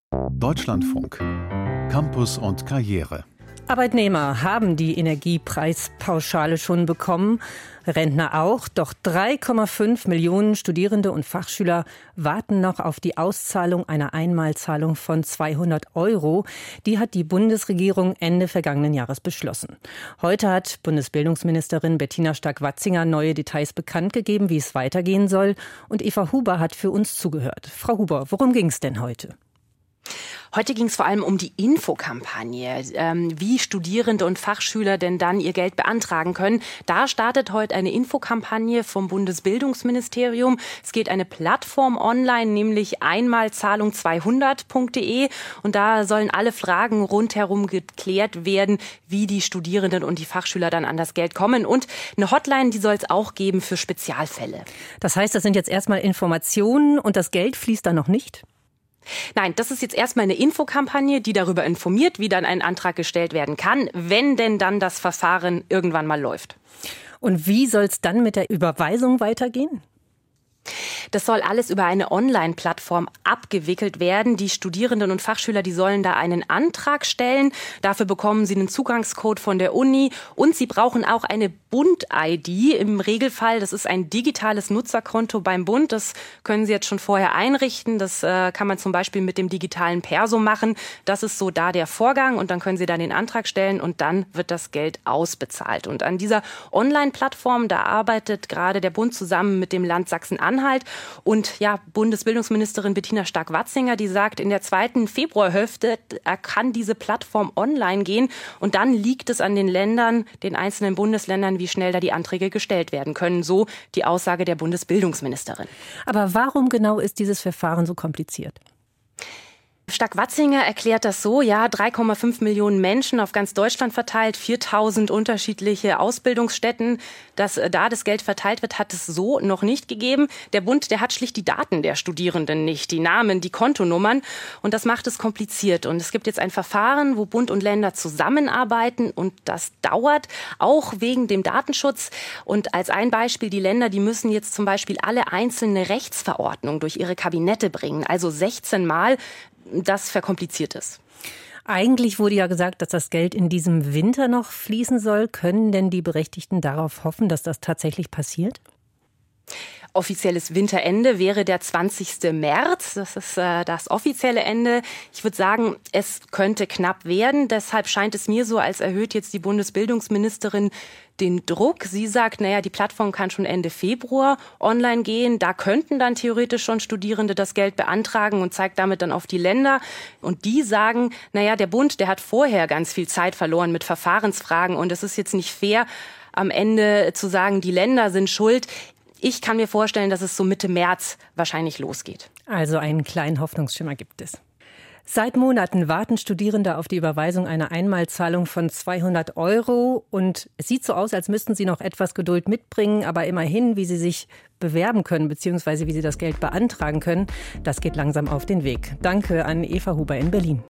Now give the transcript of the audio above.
Deutschlandfunk. Campus und Karriere. Arbeitnehmer haben die Energiepreispauschale schon bekommen, Rentner auch. Doch 3,5 Millionen Studierende und Fachschüler warten noch auf die Auszahlung einer Einmalzahlung von 200 €. Die hat die Bundesregierung Ende vergangenen Jahres beschlossen. Heute hat Bundesbildungsministerin Bettina Stark-Watzinger neue Details bekannt gegeben, wie es weitergehen soll. Und Eva Huber hat für uns zugehört. Frau Huber, worum ging es denn heute? Heute ging es vor allem um die Infokampagne, wie Studierende und Fachschüler denn dann ihr Geld beantragen können. Da startet heute eine Infokampagne vom Bundesbildungsministerium. Es geht eine Plattform online, nämlich einmalzahlung200.de. Und da sollen alle Fragen rundherum geklärt werden, wie die Studierenden und die Fachschüler dann an das Geld kommen. Und eine Hotline, die soll es auch geben für Spezialfälle. Das heißt, das sind jetzt erstmal Informationen und das Geld fließt dann noch nicht? Nein, das ist jetzt erstmal eine Infokampagne, die darüber informiert, wie dann ein Antrag gestellt werden kann, wenn denn dann das Verfahren irgendwann mal läuft. Und wie soll es dann mit der Überweisung weitergehen? Das soll alles über eine Online-Plattform abgewickelt werden. Die Studierenden und Fachschüler, die sollen da einen Antrag stellen. Dafür bekommen sie einen Zugangscode von der Uni und sie brauchen auch eine Bund-ID. Im Regelfall, das ist ein digitales Nutzerkonto beim Bund. Das können Sie jetzt schon vorher einrichten. Das kann man zum Beispiel mit dem digitalen Perso machen. Das ist so da der Vorgang und dann können Sie dann den Antrag stellen und dann wird das Geld ausbezahlt. Und an dieser Online-Plattform, da arbeitet gerade der Bund zusammen mit dem Land Sachsen-Anhalt. Und ja, Bundesbildungsministerin Bettina Stark-Watzinger, die sagt, in der 2. Februarhälfte kann diese Plattform online gehen. Und dann liegt es an den Ländern, den einzelnen Bundesländern, wie schnell da die Anträge gestellt werden können. So die Aussage der Bundesbildungsministerin. Aber warum genau ist dieses Verfahren so kompliziert? Stark-Watzinger erklärt das so, ja, 3,5 Millionen Menschen auf ganz Deutschland verteilt, 4.000 unterschiedliche Ausbildungsstätten. Dass da das Geld verteilt wird, hat es so noch nicht gegeben. Der Bund, der hat schlicht die Daten der Studierenden nicht, die Namen, die Kontonummern. Und das macht es kompliziert. Und es gibt jetzt ein Verfahren, wo Bund und Länder zusammenarbeiten. Und das dauert auch wegen dem Datenschutz. Und als ein Beispiel, die Länder, die müssen jetzt zum Beispiel alle einzelne Rechtsverordnungen durch ihre Kabinette bringen. Also 16 Mal. Das verkompliziert es. Eigentlich wurde ja gesagt, dass das Geld in diesem Winter noch fließen soll. Können denn die Berechtigten darauf hoffen, dass das tatsächlich passiert? Offizielles Winterende wäre der 20. März. Das ist das offizielle Ende. Ich würde sagen, es könnte knapp werden. Deshalb scheint es mir so, als erhöht jetzt die Bundesbildungsministerin den Druck. Sie sagt, die Plattform kann schon Ende Februar online gehen. Da könnten dann theoretisch schon Studierende das Geld beantragen und zeigt damit dann auf die Länder. Und die sagen, der Bund, der hat vorher ganz viel Zeit verloren mit Verfahrensfragen. Und es ist jetzt nicht fair, am Ende zu sagen, die Länder sind schuld. Ich kann mir vorstellen, dass es so Mitte März wahrscheinlich losgeht. Also einen kleinen Hoffnungsschimmer gibt es. Seit Monaten warten Studierende auf die Überweisung einer Einmalzahlung von 200 €. Und es sieht so aus, als müssten sie noch etwas Geduld mitbringen. Aber immerhin, wie sie sich bewerben können, beziehungsweise wie sie das Geld beantragen können, das geht langsam auf den Weg. Danke an Eva Huber in Berlin.